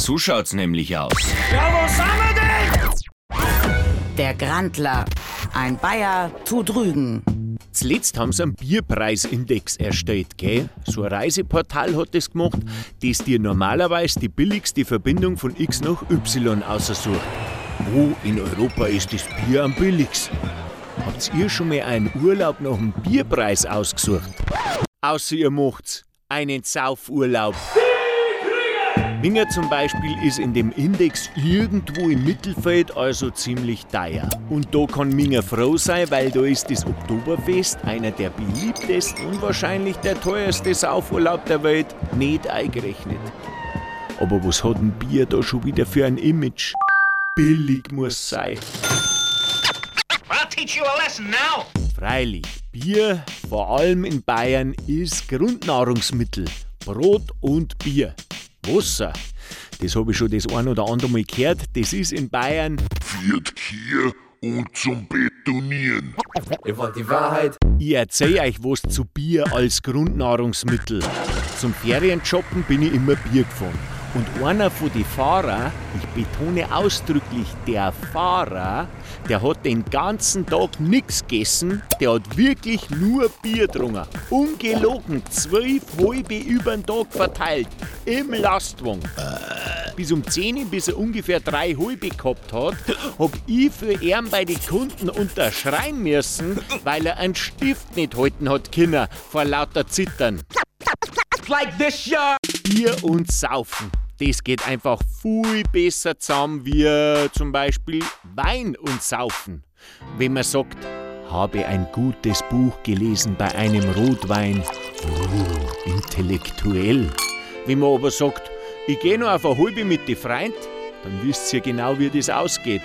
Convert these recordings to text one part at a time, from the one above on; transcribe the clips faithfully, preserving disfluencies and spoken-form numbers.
So schaut's nämlich aus. Ja, wo sind wir denn? Der Grandler. Ein Bayer tut Rügen. Zuletzt haben sie einen Bierpreisindex erstellt, gell? So ein Reiseportal hat das gemacht, das dir normalerweise die billigste Verbindung von X nach Y aussucht. Wo in Europa ist das Bier am billigsten? Habt ihr schon mal einen Urlaub nach dem Bierpreis ausgesucht? Außer ihr macht's einen Saufurlaub. Minger zum Beispiel ist in dem Index irgendwo im Mittelfeld, also ziemlich teuer. Und da kann Minger froh sein, weil da ist das Oktoberfest, einer der beliebtesten und wahrscheinlich der teuerste Saufurlaub der Welt, nicht eingerechnet. Aber was hat ein Bier da schon wieder für ein Image? Billig muss sein. I'll teach you a lesson now. Freilich, Bier, vor allem in Bayern, ist Grundnahrungsmittel. Brot und Bier. Wasser, das habe ich schon das ein oder andere Mal gehört, das ist in Bayern Viert Kier und zum Betonieren. Ihr wollt die Wahrheit? Ich erzähl euch was zu Bier als Grundnahrungsmittel. Zum Ferienshoppen bin ich immer Bier gefahren. Und einer von den Fahrern, ich betone ausdrücklich der Fahrer, der hat den ganzen Tag nichts gegessen, der hat wirklich nur Bier getrunken. Ungelogen, zwölf halbe über den Tag verteilt, im Lastwagen. Bis um zehn Uhr, bis er ungefähr drei halbe gehabt hat, hab ich für ihn bei den Kunden unterschreien müssen, weil er einen Stift nicht halten hat können, vor lauter Zittern. Like this, yeah. Bier und Saufen. Das geht einfach viel besser zusammen wie zum Beispiel Wein und Saufen. Wenn man sagt, habe ein gutes Buch gelesen bei einem Rotwein, oh, intellektuell. Wenn man aber sagt, ich gehe noch auf eine halbe mit den Freunden, dann wisst ihr genau, wie das ausgeht.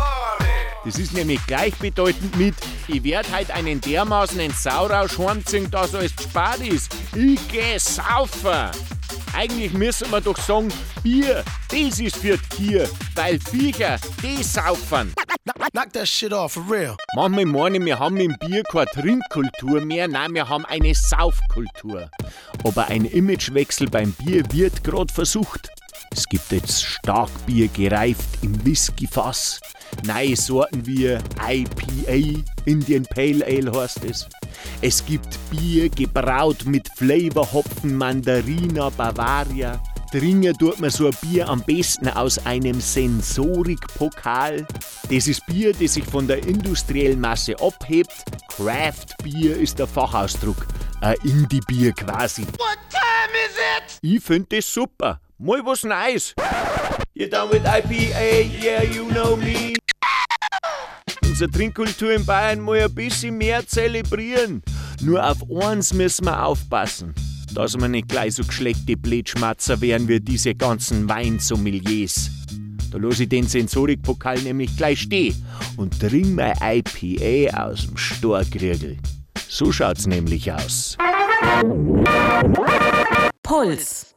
Das ist nämlich gleichbedeutend mit, ich werd halt einen dermaßenen Saurausch heimziehen, dass alles gespart ist. Ich geh saufen. Eigentlich müssen wir doch sagen, Bier, das ist für die Tiere, weil Viecher, die saufen. Knock that shit off, for real. Manchmal meine ich, wir haben im Bier keine Trinkkultur mehr, nein, wir haben eine Saufkultur. Aber ein Imagewechsel beim Bier wird gerade versucht. Es gibt jetzt Starkbier gereift im Whiskyfass. Neue Sorten wie I P A, Indian Pale Ale heißt es. Es gibt Bier gebraut mit Flavorhopfen Mandarina Bavaria. Trinken tut man so ein Bier am besten aus einem Sensorikpokal. Das ist Bier, das sich von der industriellen Masse abhebt. Craft Bier ist der Fachausdruck. Ein Indie-Bier quasi. What time is it? Ich find das super. Mal was Neues. You're done with I P A, yeah, you know me. Unsere Trinkkultur in Bayern mal ein bisschen mehr zelebrieren. Nur auf eins müssen wir aufpassen, dass wir nicht gleich so geschleckte Blödschmatzer werden wie diese ganzen Weinsommeliers. Da lasse ich den Sensorikpokal nämlich gleich stehen und trink mein I P A aus dem Storkrügel. So schaut's nämlich aus. Puls.